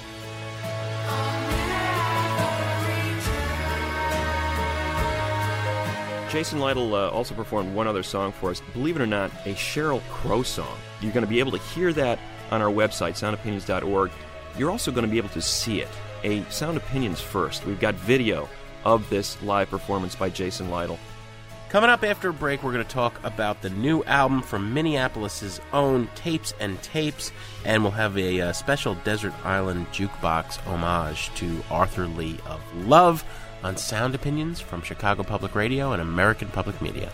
Jason Lytle uh, also performed one other song for us. Believe it or not, a Sheryl Crow song. You're going to be able to hear that on our website, sound opinions dot org. You're also going to be able to see it. A Sound Opinions first. We've got video of this live performance by Jason Lytle. Coming up after a break, we're going to talk about the new album from Minneapolis' own Tapes and Tapes, and we'll have a uh, special Desert Island Jukebox homage to Arthur Lee of Love on Sound Opinions from Chicago Public Radio and American Public Media.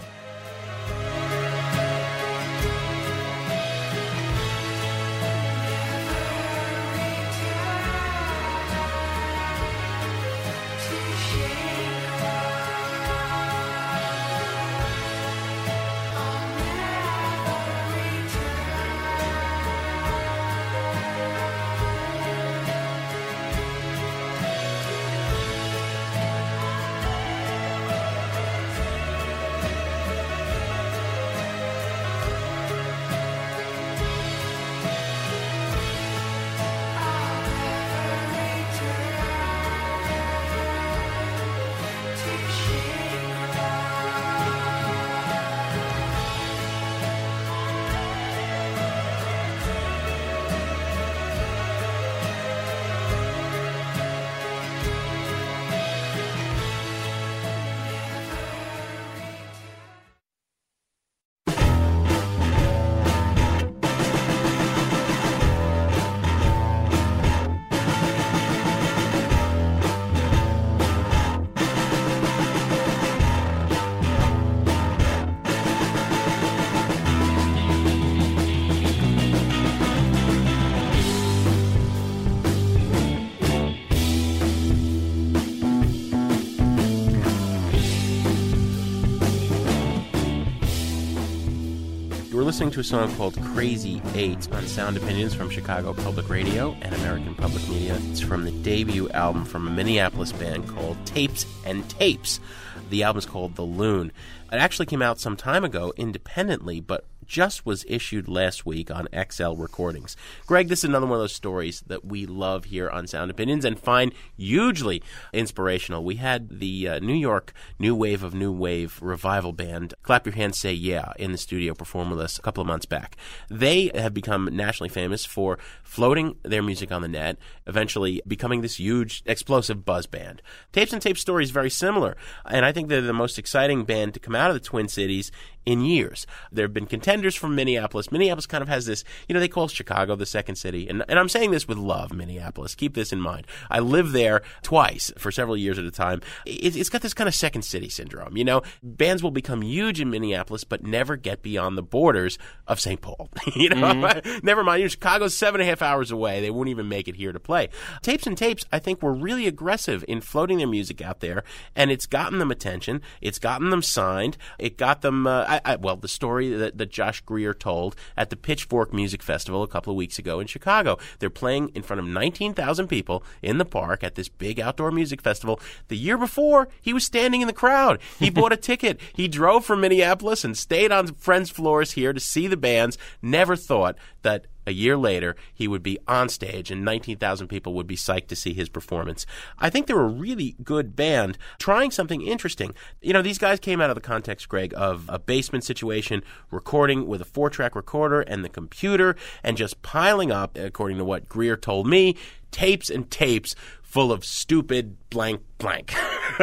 listening to a song called Crazy Eight on Sound Opinions from Chicago Public Radio and American Public Media. It's from the debut album from a Minneapolis band called Tapes and Tapes. The album is called The Loon. It actually came out some time ago independently, but just was issued last week on X L Recordings. Greg, this is another one of those stories that we love here on Sound Opinions and find hugely inspirational. We had the uh, New York New Wave of New Wave revival band, Clap Your Hands, Say Yeah, in the studio perform with us a couple of months back. They have become nationally famous for floating their music on the net, eventually becoming this huge, explosive buzz band. Tapes and Tapes story is very similar, and I think they're the most exciting band to come out of the Twin Cities in years. There have been contenders from Minneapolis. Minneapolis kind of has this, you know, they call Chicago the second city. And, and I'm saying this with love, Minneapolis. Keep this in mind. I lived there twice for several years at a time. It, it's got this kind of second city syndrome. You know, bands will become huge in Minneapolis, but never get beyond the borders of Saint Paul. you know, mm-hmm. Never mind. You know, Chicago's seven and a half hours away. They won't even make it here to play. Tapes and Tapes, I think, were really aggressive in floating their music out there, and it's gotten them attention. It's gotten them signed. It got them, uh, I, I, well, the story that, that Josh Greer told at the Pitchfork Music Festival a couple of weeks ago in Chicago. They're playing in front of nineteen thousand people in the park at this big outdoor music festival. The year before, he was standing in the crowd. He bought a ticket. He drove from Minneapolis and stayed on friends' floors here to see the bands. Never thought that a year later, he would be on stage and nineteen thousand people would be psyched to see his performance. I think they're a really good band trying something interesting. You know, these guys came out of the context, Greg, of a basement situation, recording with a four-track recorder and the computer, and just piling up, according to what Greer told me, tapes and tapes full of stupid blank blank.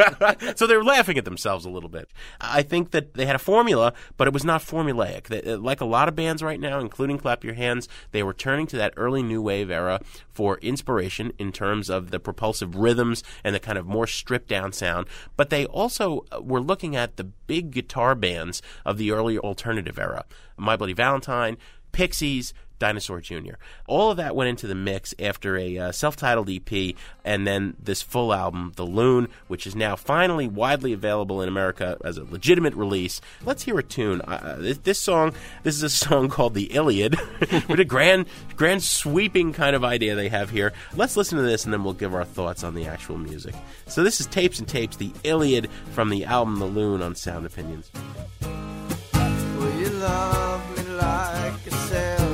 So they're laughing at themselves a little bit. I think that they had a formula, but it was not formulaic. They, like a lot of bands right now, including Clap Your Hands, they were turning to that early new wave era for inspiration in terms of the propulsive rhythms and the kind of more stripped-down sound. But they also were looking at the big guitar bands of the early alternative era. My Bloody Valentine, Pixies, Dinosaur Junior All of that went into the mix after a uh, self-titled E P and then this full album, The Loon, which is now finally widely available in America as a legitimate release. Let's hear a tune. Uh, this, this song, this is a song called The Iliad, with a grand, grand sweeping kind of idea they have here. Let's listen to this and then we'll give our thoughts on the actual music. So this is Tapes and Tapes, The Iliad from the album The Loon on Sound Opinions. Will you love me like a sailor?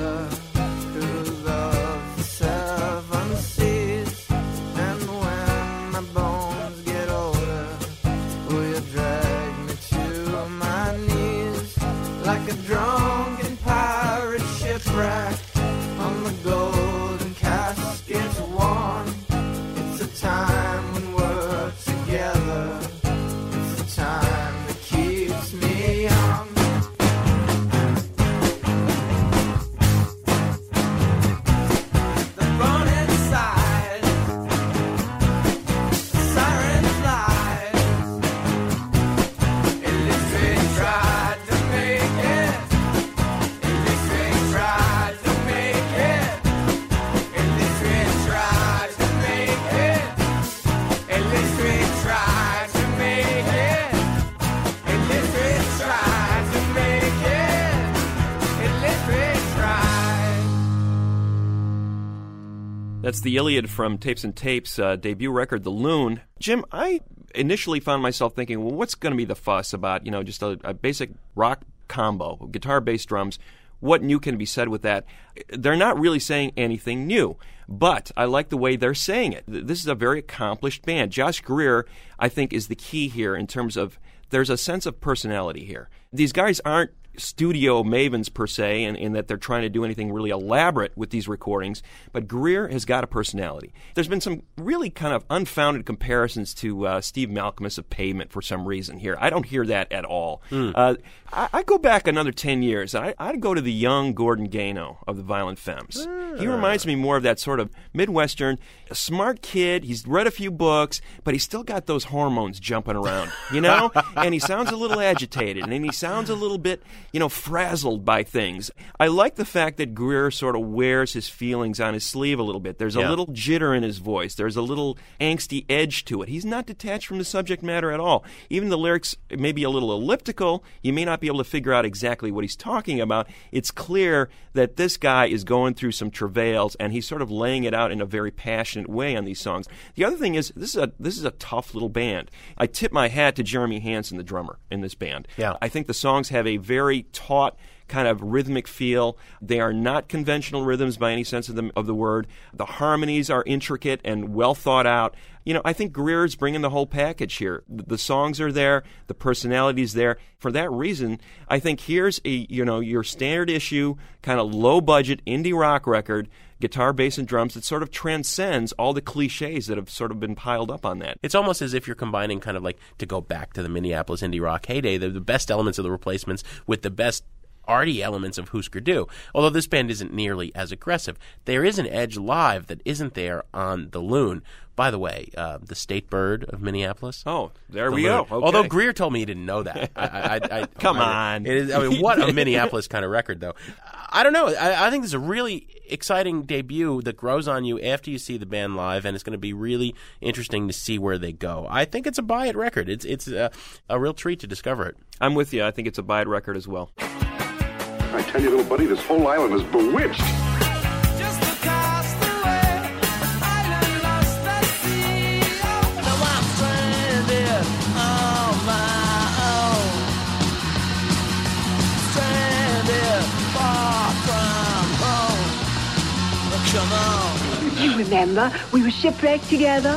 Like a drunken pirate shipwreck on the golden casket's worn. It's a time when we're together. It's a time that keeps me young. The burning side, the siren flies, electric tried to make That's the Iliad from Tapes and Tapes' uh, debut record, The Loon. Jim, I initially found myself thinking, well, what's going to be the fuss about, you know, just a, a basic rock combo, guitar, bass, drums. What new can be said with that? They're not really saying anything new, but I like the way they're saying it. This is a very accomplished band. Josh Greer, I think, is the key here in terms of there's a sense of personality here. These guys aren't studio mavens per se, in, in that they're trying to do anything really elaborate with these recordings, but Greer has got a personality. There's been some really kind of unfounded comparisons to uh, Steve Malkmus of Pavement for some reason here. I don't hear that at all. Mm. Uh, I, I go back another ten years. I, I'd go to the young Gordon Gano of the Violent Femmes. Uh. He reminds me more of that sort of Midwestern, smart kid. He's read a few books, but he's still got those hormones jumping around, you know? And he sounds a little agitated, and he sounds a little bit you know, frazzled by things. I like the fact that Greer sort of wears his feelings on his sleeve a little bit. There's a Yeah. little jitter in his voice. There's a little angsty edge to it. He's not detached from the subject matter at all. Even the lyrics may be a little elliptical. You may not be able to figure out exactly what he's talking about. It's clear that this guy is going through some travails, and he's sort of laying it out in a very passionate way on these songs. The other thing is, this is a this is a tough little band. I tip my hat to Jeremy Hansen, the drummer in this band. Yeah. I think the songs have a very taut kind of rhythmic feel. They are not conventional rhythms by any sense of the, of the word. The harmonies are intricate and well thought out. You know, I think Greer is bringing the whole package here. The, the songs are there, the personality's there. For that reason, I think here's a, you know, your standard issue, kind of low budget indie rock record, guitar, bass, and drums that sort of transcends all the cliches that have sort of been piled up on that. It's almost as if you're combining kind of like, to go back to the Minneapolis indie rock heyday, the, the best elements of the Replacements with the best arty elements of Husker Du. Although this band isn't nearly as aggressive, there is an edge live that isn't there on the Loon. By the way, uh, the state bird of Minneapolis. Oh, there the we Loon. go. Okay. Although Greer told me he didn't know that. I, I, I, Come I, on. It is, I mean, what a Minneapolis kind of record, though. I don't know. I, I think this is a really exciting debut that grows on you after you see the band live, and it's going to be really interesting to see where they go. I think it's a buy-it record. It's it's a, a real treat to discover it. I'm with you. I think it's a buy-it record as well. I tell you, little buddy, this whole island is bewitched. You remember, we were shipwrecked together.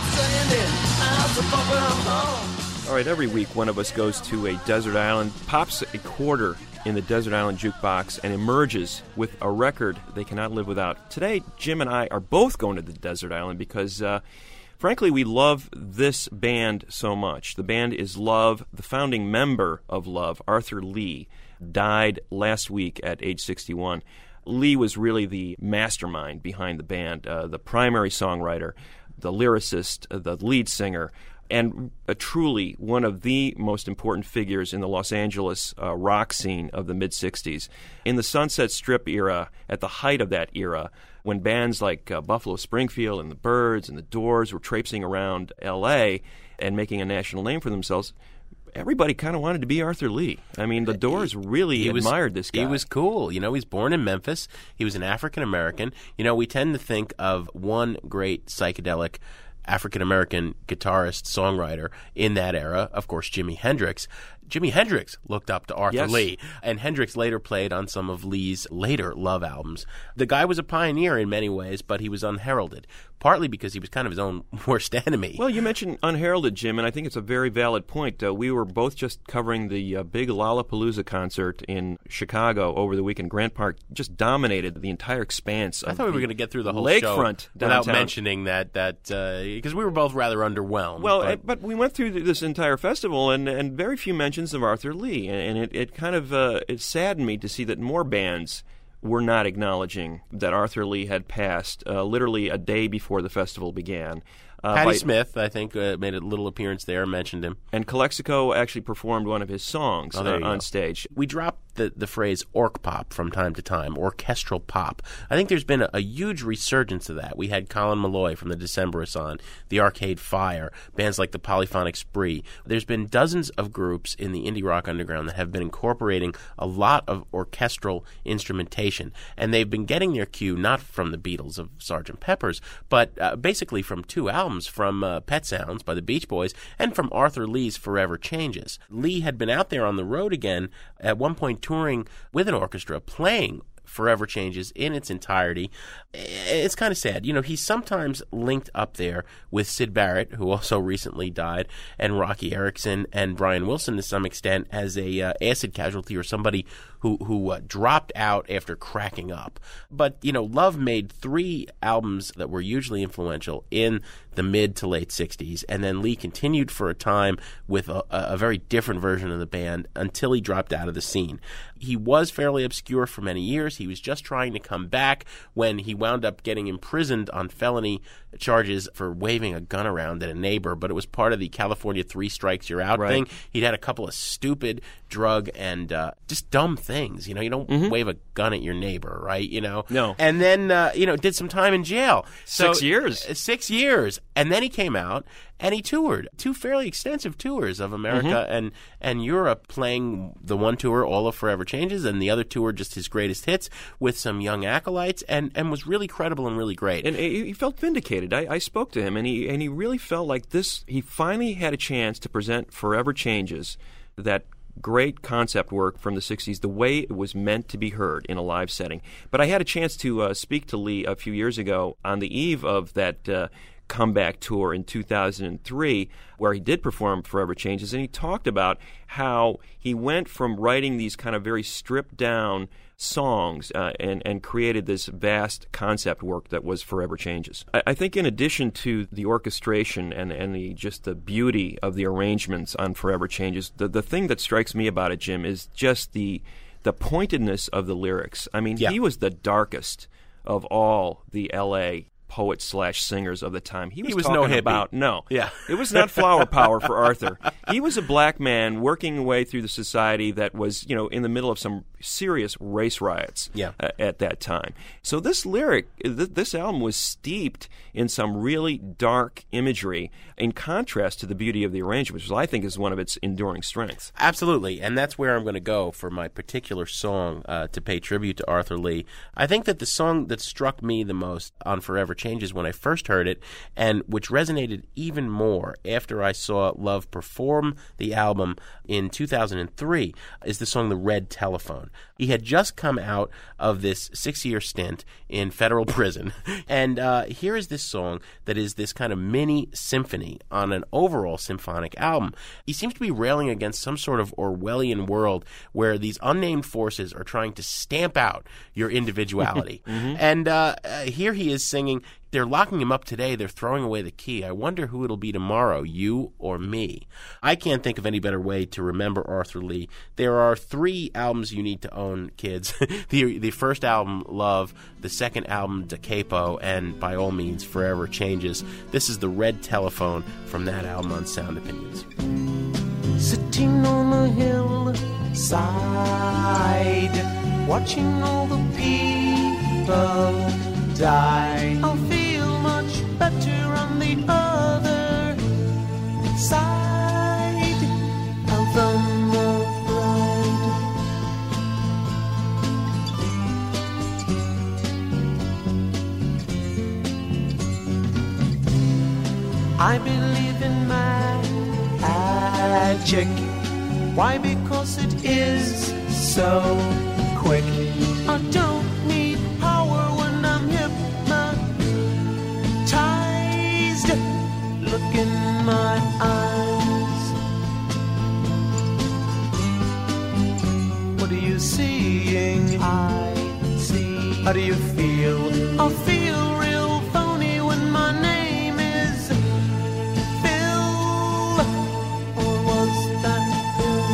All right, every week one of us goes to a desert island, pops a quarter in the desert island jukebox, and emerges with a record they cannot live without. Today, Jim and I are both going to the desert island because, uh, frankly, we love this band so much. The band is Love. The founding member of Love, Arthur Lee, died last week at age sixty-one. Lee was really the mastermind behind the band, uh, the primary songwriter, the lyricist, uh, the lead singer, and uh, truly one of the most important figures in the Los Angeles uh, rock scene of the mid-sixties. In the Sunset Strip era, at the height of that era, when bands like uh, Buffalo Springfield and the Byrds and the Doors were traipsing around L A and making a national name for themselves, everybody kind of wanted to be Arthur Lee. I mean, the Doors really He was- admired this guy. He was cool. You know, he's born in Memphis. He was an African-American. You know, we tend to think of one great psychedelic African-American guitarist, songwriter in that era, of course, Jimi Hendrix. Jimi Hendrix looked up to Arthur Yes. Lee, and Hendrix later played on some of Lee's later Love albums. The guy was a pioneer in many ways, but he was unheralded, partly because he was kind of his own worst enemy. Well, you mentioned unheralded, Jim, and I think it's a very valid point. Uh, we were both just covering the uh, big Lollapalooza concert in Chicago over the weekend. Grant Park just dominated the entire expanse of I thought we were the going to get through the whole lakefront show without downtown. mentioning that, that because we were both rather underwhelmed. Well, but- uh, but we went through this entire festival, and, and very few mentions of Arthur Lee, and it, it kind of uh, it saddened me to see that more bands were not acknowledging that Arthur Lee had passed uh, literally a day before the festival began. Uh, Patti by- Smith, I think, uh, made a little appearance there, mentioned him. And Calexico actually performed one of his songs Oh, there uh, you on go. stage. We dropped the, the phrase orc pop from time to time, orchestral pop. I think there's been a, a huge resurgence of that. We had Colin Malloy from the Decemberists on, the Arcade Fire, bands like the Polyphonic Spree. There's been dozens of groups in the indie rock underground that have been incorporating a lot of orchestral instrumentation, and they've been getting their cue not from the Beatles of Sergeant Pepper's, but uh, basically from two albums, from uh, Pet Sounds by the Beach Boys and from Arthur Lee's Forever Changes. Lee had been out there on the road again, at one point touring with an orchestra, playing Forever Changes in its entirety. It's kind of sad. You know, he's sometimes linked up there with Syd Barrett, who also recently died, and Rocky Erickson and Brian Wilson to some extent as a uh, acid casualty or somebody who, who uh, dropped out after cracking up. But, you know, Love made three albums that were hugely influential in the mid to late sixties, and then Lee continued for a time with a, a very different version of the band until he dropped out of the scene. He was fairly obscure for many years. years. He was just trying to come back when he wound up getting imprisoned on felony charges for waving a gun around at a neighbor, but it was part of the California three strikes you're out Right. thing. He'd had a couple of stupid drug and uh, just dumb things. You know, you don't Mm-hmm. wave a gun at your neighbor, right? You know? No. And then, uh, you know, did some time in jail. So, Six years. uh, Six years. And then he came out and he toured. Two fairly extensive tours of America Mhm. and, and Europe, playing the one tour, All of Forever Changes, and the other tour, just his greatest hits, with some young acolytes, and, and was really credible and really great. And he he felt vindicated. I, I spoke to him, and he and he really felt like this. He finally had a chance to present Forever Changes, that great concept work from the sixties, the way it was meant to be heard in a live setting. But I had a chance to uh, speak to Lee a few years ago on the eve of that uh, comeback tour in two thousand three, where he did perform Forever Changes, and he talked about how he went from writing these kind of very stripped down songs uh, and, and created this vast concept work that was Forever Changes. I, I think in addition to the orchestration and, and the just the beauty of the arrangements on Forever Changes, the, the thing that strikes me about it, Jim, is just the the pointedness of the lyrics. I mean, Yeah. he was the darkest of all the L A poets slash singers of the time. He was, He was talking no hippie. about no. Yeah. It was not flower power for Arthur. He was a black man working away through the society that was, you know, in the middle of some serious race riots Yeah. uh, at that time. So this lyric, th- this album was steeped in some really dark imagery in contrast to the beauty of the arrangement, which I think is one of its enduring strengths. Absolutely, and that's where I'm going to go for my particular song uh, to pay tribute to Arthur Lee. I think that the song that struck me the most on Forever Changes when I first heard it, and which resonated even more after I saw Love perform the album in two thousand three, is the song The Red Telephone. He had just come out of this six-year stint in federal prison, and uh, here is this song that is this kind of mini symphony on an overall symphonic album. He seems to be railing against some sort of Orwellian world where these unnamed forces are trying to stamp out your individuality. Mhm. And uh, uh, here he is singing, they're locking him up today, they're throwing away the key. I wonder who it'll be tomorrow, you or me. I can't think of any better way to remember Arthur Lee. There are three albums you need to own, kids. the the first album, Love, the second album, Da Capo, and by all means, Forever Changes. This is The Red Telephone from that album on Sound Opinions. Sitting on a hillside, watching all the people die. I'll feel much better on the other side of the ride. I believe in magic. Why? Because it is so quick. I don't need power when I'm hypnotized. Look in my eyes. What are you seeing? I see. How do you feel? I feel real phony when my name is Phil. Or was that Bill?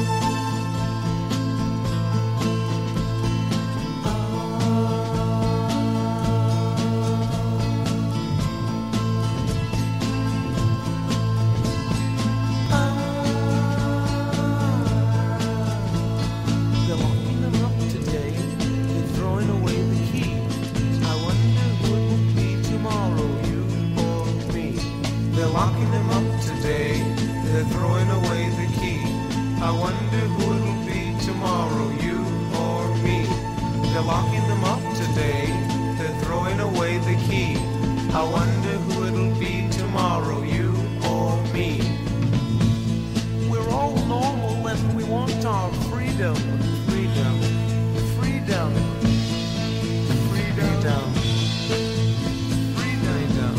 They're locking them up today. They're throwing away the key. I wonder who it will be tomorrow, you or me. They're locking them up today. They're throwing away the key. I wonder who it will be tomorrow, you or me. They're locking them up today. They're throwing away the key. I wonder who it'll be tomorrow, you or me. We're all normal and we want our freedom. Freedom. Freedom. Freedom. Freedom.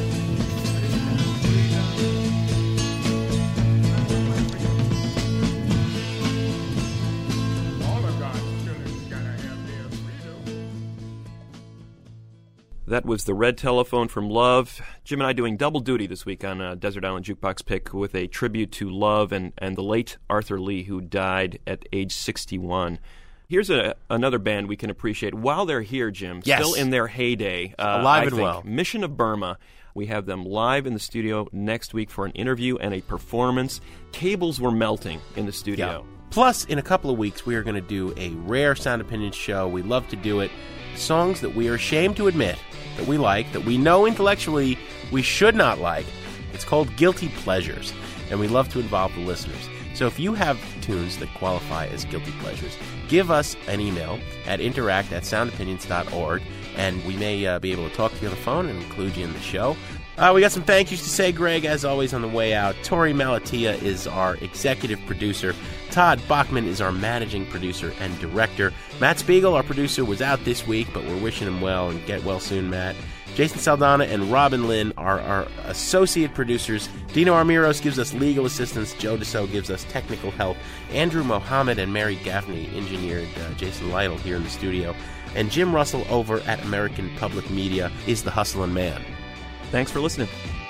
That was The Red Telephone from Love. Jim and I doing double duty this week on a Desert Island Jukebox Pick with a tribute to Love and, and the late Arthur Lee, who died at age sixty-one. Here's a, another band we can appreciate while they're here, Jim. Yes. Still in their heyday. Uh, Alive I and think. well. Mission of Burma. We have them live in the studio next week for an interview and a performance. Tables were melting in the studio. Yeah. Plus, in a couple of weeks, we are going to do a rare Sound Opinions show. We love to do it. Songs that we are ashamed to admit that we like, that we know intellectually we should not like. It's called Guilty Pleasures, and we love to involve the listeners. So if you have tunes that qualify as guilty pleasures, give us an email at interact at sound opinions dot org, and we may uh, be able to talk to you on the phone and include you in the show. Uh, we got some thank yous to say, Greg, as always, on the way out. Tori Malatia is our executive producer. Todd Bachman is our managing producer and director. Matt Spiegel, our producer, was out this week, but we're wishing him well, and get well soon, Matt. Jason Saldana and Robin Lynn are our associate producers. Dino Armiros gives us legal assistance. Joe Deso gives us technical help. Andrew Mohammed and Mary Gaffney engineered uh, Jason Lytle here in the studio. And Jim Russell over at American Public Media is the hustling man. Thanks for listening.